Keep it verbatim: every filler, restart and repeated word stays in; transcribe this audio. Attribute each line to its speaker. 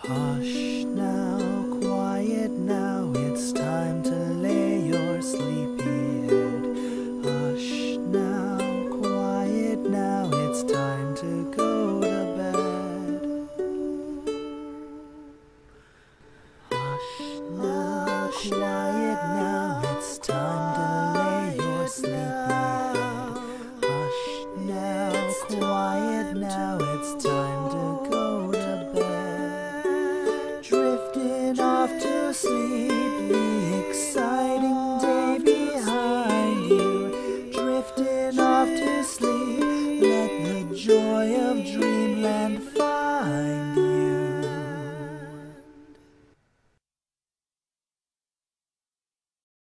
Speaker 1: Hush now, quiet now, it's time to lay your sleepy head. Hush now, quiet now, it's time to go to bed. Hush now, quiet now, it's time to lay your sleepy head. Hush now, quiet now, it's time